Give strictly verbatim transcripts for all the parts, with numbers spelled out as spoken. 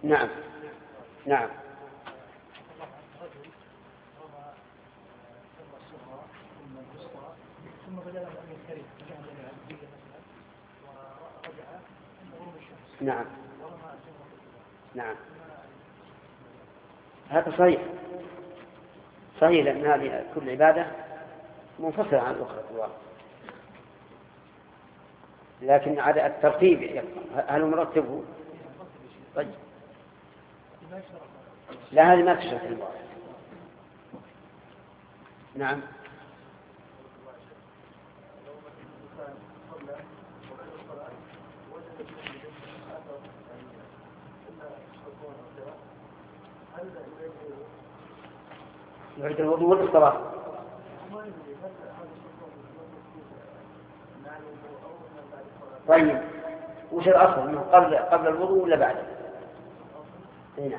نعم نعم. ثم بدل أن ينكره رجع إلى العبودية مثلا ورجع عند غروب الشمس. نعم ورمى نعم. هذا صحيح صحيح، لأن هذه كل عبادة منفصلة عن الأخرى في الواقع، لكن على الترتيب هل هو مرتبه؟ طيب لا، هذه ما تشرك الله. نعم. يعيد الوضوء والصلاة. طيب وش الأصل، أنه قبل قبل الوضوء ولا بعده؟ هنا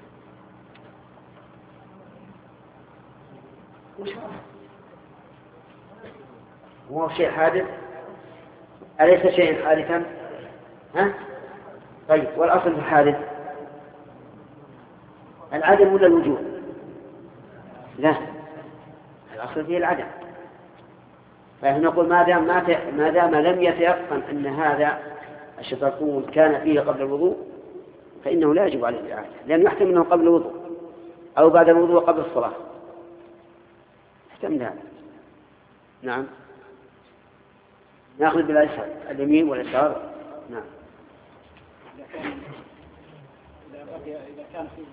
وش هو شيء حادث؟ أليس شيء حادثا؟ ها؟ طيب والأصل في الحادث العدم ولا الوجود؟ لا، الأصل فيه العدم. فنقول ما دام ما دام لم يتيقن أن هذا الشيطان كان فيه قبل الوضوء فإنه لا يجب عليه الإعادة، لأنه يحتمل أنه قبل الوضوء أو بعد الوضوء قبل الصلاة، يحتمل هذا. نعم. نأخذ باليسار اليمين واليسار. نعم. إذا كان إذا كان في